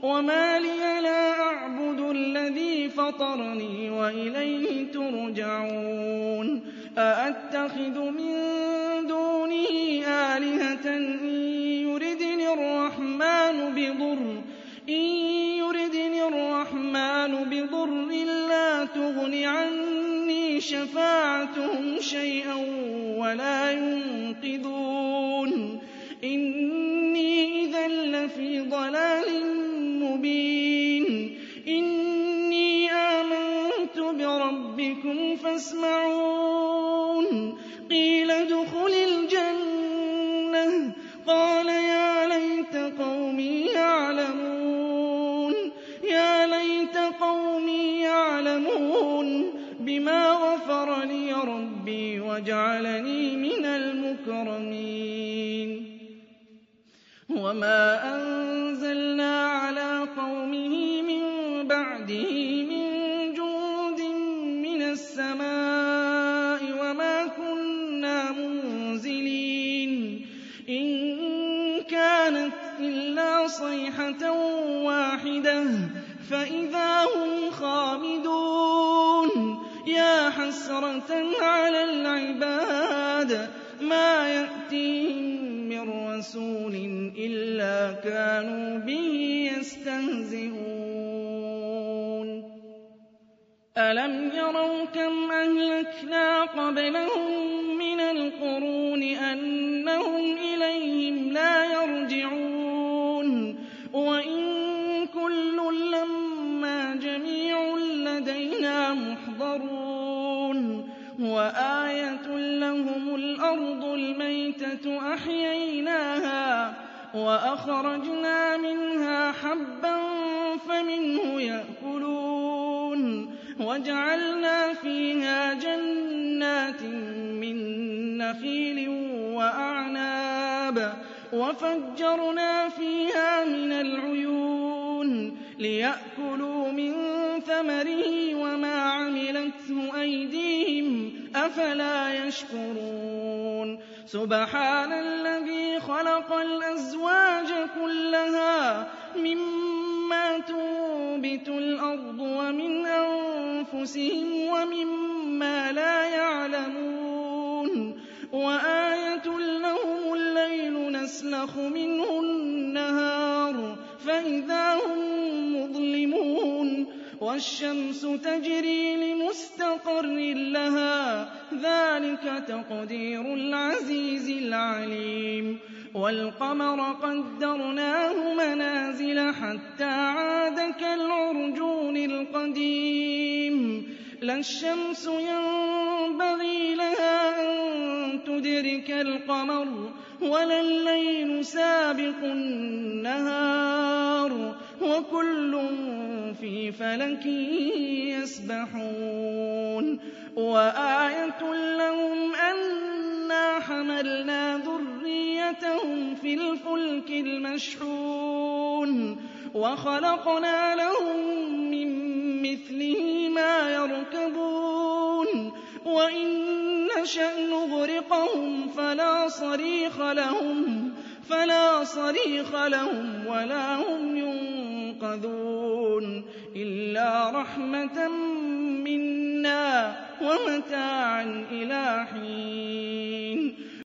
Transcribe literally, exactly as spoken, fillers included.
وما لي لا أعبد الذي فطرني وإليه ترجعون أأتخذ من دونه آلهة إن يردني الرحمن بضر إن يردني الرحمن بضر لا تغن عني شفاعتهم شيئا ولا ينقذون إني إذا لفي ضلال مبين إني آمنت بربكم فاسمعون قيل ادخل الجنة قال يا ليت قومي يعلمون يا ليت قومي يعلمون بما غفر لي ربي وجعلني من المكرمين وما أنزلنا على قومه من بعده من جند من السماء وما كنا منزلين إن كانت إلا صيحة واحدة فإذا هم خامدون يا حسرة على العباد ما يأتيهم من رسول إلا كانوا به يستهزئون ألم يروا كم أهلكنا قبلهم من القرون أنهم إليهم لا يرجعون وإن كل لما جميع لدينا محضرون وآية لهم الأرض الميتة أحييناها وأخرجنا منها حبا فمنه يأكلون وجعلنا فيها جنات من نخيل وأعناب وفجرنا فيها من العيون ليأكلوا من ثمره وما عملته أيديهم أفلا يشكرون سبحان الذي خلق الأزواج كلها مما تنبت الأرض ومن أنفسهم ومما لا يعلمون وآية لهم الليل نسلخ منه النهار فإذا هم مظلمون والشمس تجري لمستقر لها ذلك تقدير العزيز العليم والقمر قدرناه منازل حتى عاد كالعرجون القديم لا الشمس ينبغي لها أن تدرك القمر ولا الليل سابق النهار وكل في فلك يسبحون وآية لهم أنا حملنا ذريتهم في الفلك المشحون وخلقنا لهم من مثله ما يركبون وإن نشأ نغرقهم فلا صريخ لهم فلا صريخ لهم ولا هم ينقذون إلا رحمة منا ومتاعا إلى حين